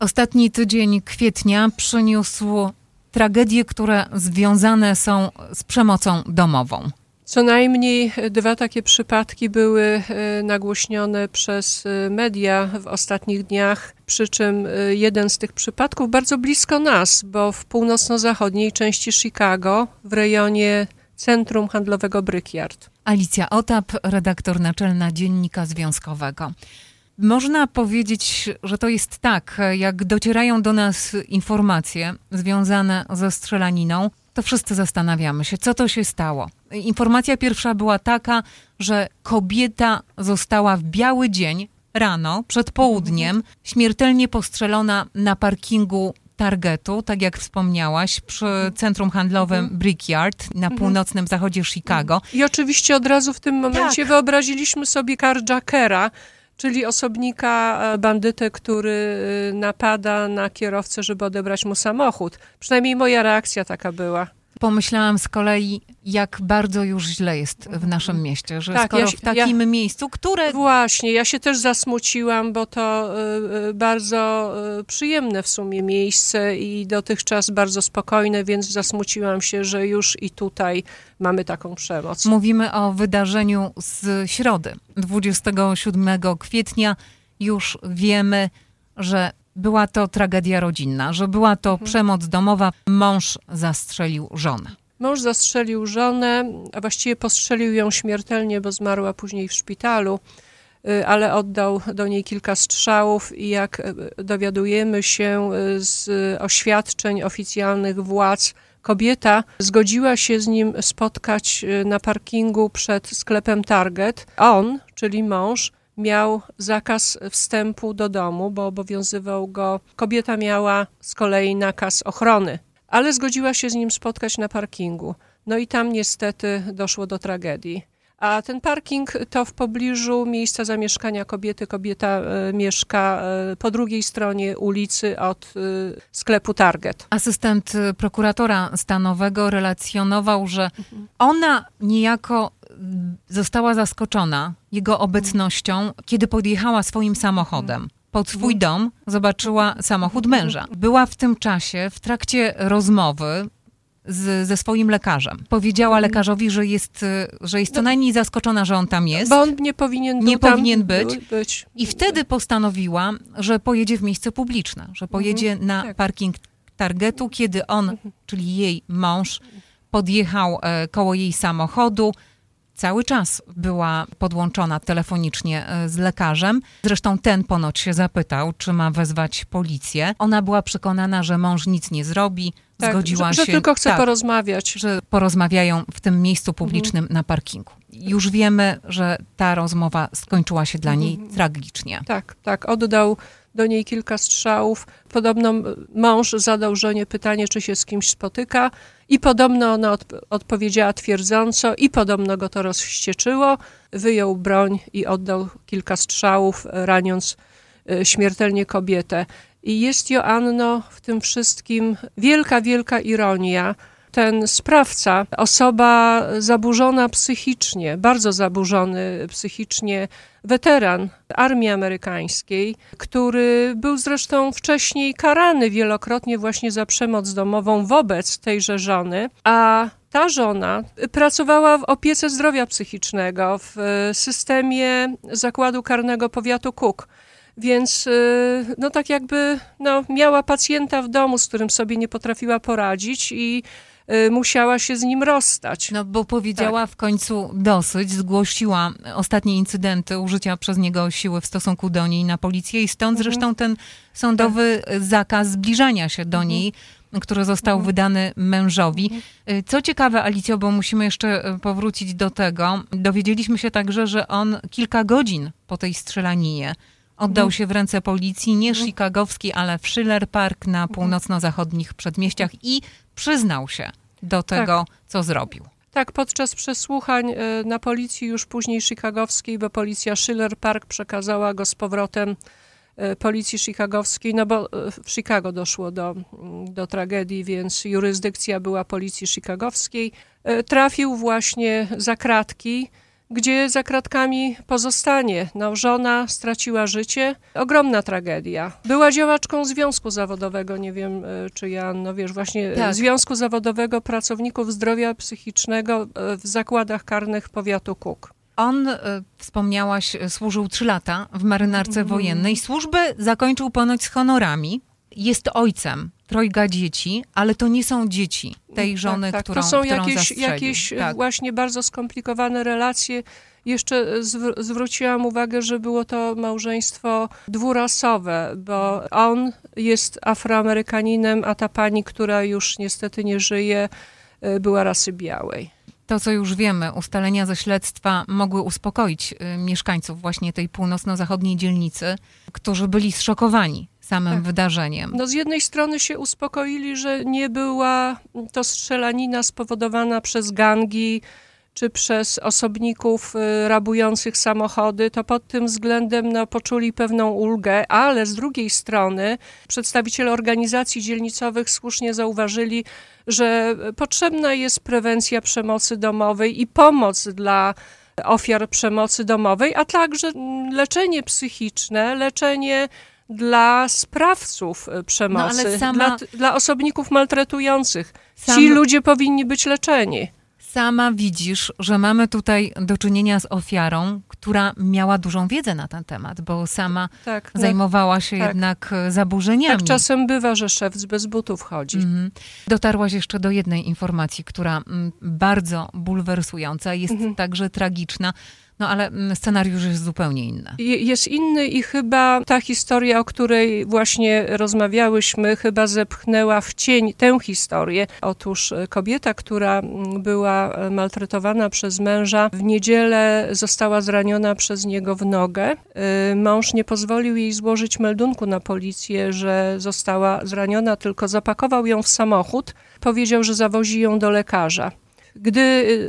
Ostatni tydzień kwietnia przyniósł tragedie, które związane są z przemocą domową. Co najmniej 2 takie przypadki były nagłośnione przez media w ostatnich dniach, przy czym jeden z tych przypadków bardzo blisko nas, bo w północno-zachodniej części Chicago, w rejonie centrum handlowego Brickyard. Alicja Otap, redaktor naczelna Dziennika Związkowego. Można powiedzieć, że to jest tak, jak docierają do nas informacje związane ze strzelaniną, to wszyscy zastanawiamy się, co to się stało. Informacja pierwsza była taka, że kobieta została w biały dzień, rano, przed południem, śmiertelnie postrzelona na parkingu Targetu, tak jak wspomniałaś, przy centrum handlowym Brickyard na północnym zachodzie Chicago. I oczywiście od razu w tym momencie wyobraziliśmy sobie carjackera, czyli osobnika, bandytę, który napada na kierowcę, żeby odebrać mu samochód. Przynajmniej moja reakcja taka była. Pomyślałam z kolei, jak bardzo już źle jest w naszym mieście, że skoro w takim miejscu, które... Właśnie, ja się też zasmuciłam, bo to bardzo przyjemne w sumie miejsce i dotychczas bardzo spokojne, więc zasmuciłam się, że już i tutaj mamy taką przemoc. Mówimy o wydarzeniu z środy, 27 kwietnia. Już wiemy, że była to tragedia rodzinna, że była to przemoc domowa. Mąż zastrzelił żonę. Mąż zastrzelił żonę, a właściwie postrzelił ją śmiertelnie, bo zmarła później w szpitalu, ale oddał do niej kilka strzałów i jak dowiadujemy się z oświadczeń oficjalnych władz, kobieta zgodziła się z nim spotkać na parkingu przed sklepem Target. On, czyli mąż, miał zakaz wstępu do domu, bo obowiązywał go. Kobieta miała z kolei nakaz ochrony, ale zgodziła się z nim spotkać na parkingu. No i tam niestety doszło do tragedii. A ten parking to w pobliżu miejsca zamieszkania kobiety. Kobieta mieszka po drugiej stronie ulicy od sklepu Target. Asystent prokuratora stanowego relacjonował, że ona niejako została zaskoczona jego obecnością, kiedy podjechała swoim samochodem. Pod swój dom zobaczyła samochód męża. Była w tym czasie w trakcie rozmowy ze swoim lekarzem. Powiedziała lekarzowi, że jest co najmniej zaskoczona, że on tam jest. Bo on nie powinien być. I wtedy postanowiła, że pojedzie w miejsce publiczne, że pojedzie na parking Targetu, kiedy on, czyli jej mąż, podjechał koło jej samochodu. Cały czas była podłączona telefonicznie z lekarzem. Zresztą ten ponoć się zapytał, czy ma wezwać policję. Ona była przekonana, że mąż nic nie zrobi. Zgodziła się, że tylko chce porozmawiać. Że porozmawiają w tym miejscu publicznym na parkingu. Już wiemy, że ta rozmowa skończyła się dla niej tragicznie. Tak. Oddał do niej kilka strzałów. Podobno mąż zadał żonie pytanie, czy się z kimś spotyka i podobno ona odpowiedziała twierdząco i podobno go to rozwścieczyło. Wyjął broń i oddał kilka strzałów, raniąc śmiertelnie kobietę. I jest, Joanno, w tym wszystkim wielka, wielka ironia. Ten sprawca, osoba zaburzona psychicznie, bardzo zaburzony psychicznie, weteran armii amerykańskiej, który był zresztą wcześniej karany wielokrotnie właśnie za przemoc domową wobec tejże żony, a ta żona pracowała w opiece zdrowia psychicznego w systemie zakładu karnego powiatu Cook. Więc tak jakby miała pacjenta w domu, z którym sobie nie potrafiła poradzić i musiała się z nim rozstać. No bo powiedziała w końcu dosyć, zgłosiła ostatnie incydenty użycia przez niego siły w stosunku do niej na policję i stąd zresztą ten sądowy zakaz zbliżania się do niej, który został wydany mężowi. Co ciekawe, Alicjo, bo musimy jeszcze powrócić do tego, dowiedzieliśmy się także, że on kilka godzin po tej strzelaninie oddał się w ręce policji, nie chicagowskiej, ale w Schiller Park na północno-zachodnich przedmieściach i przyznał się do tego, co zrobił. Tak, podczas przesłuchań na policji już później chicagowskiej, bo policja Schiller Park przekazała go z powrotem policji chicagowskiej, no bo w Chicago doszło do tragedii, więc jurysdykcja była policji chicagowskiej. Trafił właśnie za kratki. gdzie za kratkami pozostanie. No, żona straciła życie. Ogromna tragedia. Była działaczką Związku Zawodowego, nie wiem, czy Joanno, wiesz, właśnie tak. Związku Zawodowego Pracowników Zdrowia Psychicznego w zakładach karnych powiatu Kuk. On, wspomniałaś, służył 3 lata w marynarce wojennej. Służbę zakończył ponoć z honorami. Jest ojcem 3 dzieci, ale to nie są dzieci tej żony, tak. którą To są zastrzelił. jakieś właśnie bardzo skomplikowane relacje. Jeszcze zwróciłam uwagę, że było to małżeństwo dwurasowe, bo on jest Afroamerykaninem, a ta pani, która już niestety nie żyje, była rasy białej. To, co już wiemy, ustalenia ze śledztwa mogły uspokoić mieszkańców właśnie tej północno-zachodniej dzielnicy, którzy byli zszokowani samym wydarzeniem. No z jednej strony się uspokoili, że nie była to strzelanina spowodowana przez gangi czy przez osobników rabujących samochody, to pod tym względem poczuli pewną ulgę, ale z drugiej strony przedstawiciele organizacji dzielnicowych słusznie zauważyli, że potrzebna jest prewencja przemocy domowej i pomoc dla ofiar przemocy domowej, a także leczenie psychiczne, leczenie dla sprawców przemocy, dla osobników maltretujących. Ci ludzie powinni być leczeni. Sama widzisz, że mamy tutaj do czynienia z ofiarą, która miała dużą wiedzę na ten temat, bo sama zajmowała się jednak zaburzeniami. Tak czasem bywa, że szewc bez butów chodzi. Dotarłaś jeszcze do jednej informacji, która bardzo bulwersująca, jest także tragiczna. No ale scenariusz jest zupełnie inny. Jest inny i chyba ta historia, o której właśnie rozmawiałyśmy, chyba zepchnęła w cień tę historię. Otóż kobieta, która była maltretowana przez męża, w niedzielę została zraniona przez niego w nogę. Mąż nie pozwolił jej złożyć meldunku na policję, że została zraniona, tylko zapakował ją w samochód. Powiedział, że zawozi ją do lekarza. Gdy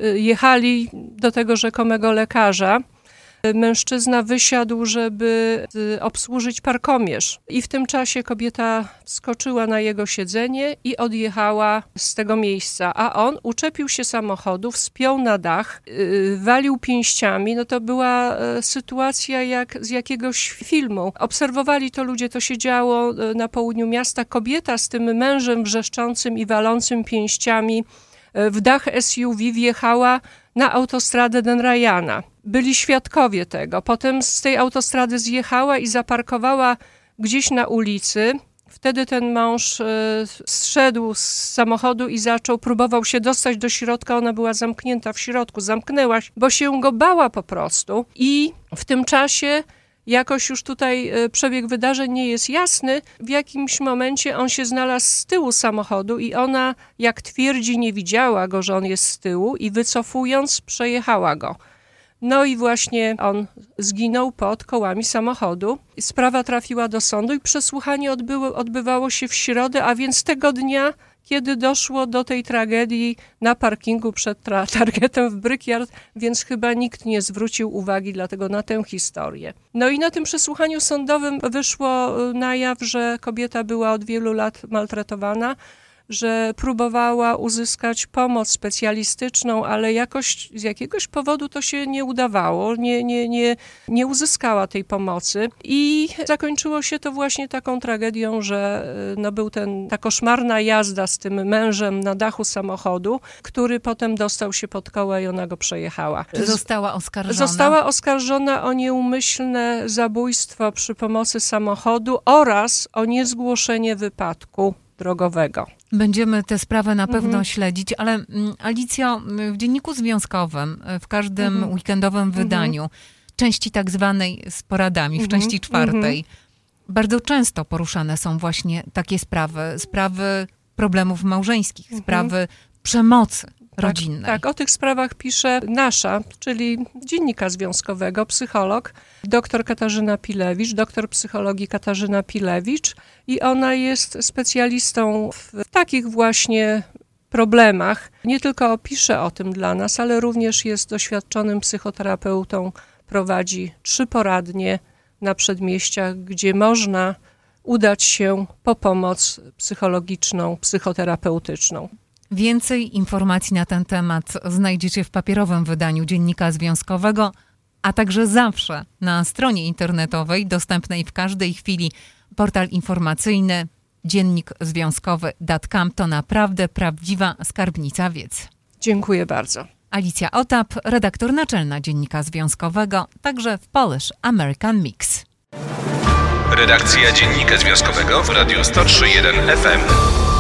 jechali do tego rzekomego lekarza, mężczyzna wysiadł, żeby obsłużyć parkomierz. I w tym czasie kobieta wskoczyła na jego siedzenie i odjechała z tego miejsca. A on uczepił się samochodu, wspiął na dach, walił pięściami. No to była sytuacja jak z jakiegoś filmu. Obserwowali to ludzie, to się działo na południu miasta. Kobieta z tym mężem wrzeszczącym i walącym pięściami w dach SUV wjechała na autostradę Den Ryana. Byli świadkowie tego. Potem z tej autostrady zjechała i zaparkowała gdzieś na ulicy. Wtedy ten mąż zszedł z samochodu i próbował się dostać do środka. Ona była zamknięta w środku. Zamknęła się, bo się go bała po prostu. I w tym czasie jakoś już tutaj przebieg wydarzeń nie jest jasny. W jakimś momencie on się znalazł z tyłu samochodu i ona, jak twierdzi, nie widziała go, że on jest z tyłu i wycofując przejechała go. No i właśnie on zginął pod kołami samochodu. Sprawa trafiła do sądu i przesłuchanie odbywało się w środę, a więc tego dnia, kiedy doszło do tej tragedii na parkingu przed Targetem w Brickyard, więc chyba nikt nie zwrócił uwagi dlatego na tę historię. No i na tym przesłuchaniu sądowym wyszło na jaw, że kobieta była od wielu lat maltretowana, że próbowała uzyskać pomoc specjalistyczną, ale jakoś z jakiegoś powodu to się nie udawało, nie uzyskała tej pomocy i zakończyło się to właśnie taką tragedią, że był ta koszmarna jazda z tym mężem na dachu samochodu, który potem dostał się pod koła i ona go przejechała. Została oskarżona? Została oskarżona o nieumyślne zabójstwo przy pomocy samochodu oraz o niezgłoszenie wypadku drogowego. Będziemy tę sprawę na pewno śledzić, ale Alicjo, w Dzienniku Związkowym, w każdym weekendowym wydaniu, części tak zwanej z poradami, w części 4, bardzo często poruszane są właśnie takie sprawy problemów małżeńskich, sprawy przemocy rodzinnej. Tak, o tych sprawach pisze nasza, czyli Dziennika Związkowego, psycholog, dr Katarzyna Pilewicz, doktor psychologii Katarzyna Pilewicz i ona jest specjalistą w takich właśnie problemach. Nie tylko pisze o tym dla nas, ale również jest doświadczonym psychoterapeutą, prowadzi 3 poradnie na przedmieściach, gdzie można udać się po pomoc psychologiczną, psychoterapeutyczną. Więcej informacji na ten temat znajdziecie w papierowym wydaniu Dziennika Związkowego, a także zawsze na stronie internetowej dostępnej w każdej chwili. Portal informacyjny dziennikzwiązkowy.com to naprawdę prawdziwa skarbnica wiedzy. Dziękuję bardzo. Alicja Otap, redaktor naczelna Dziennika Związkowego, także w Polish American Mix. Redakcja Dziennika Związkowego w Radiu 103.1 FM.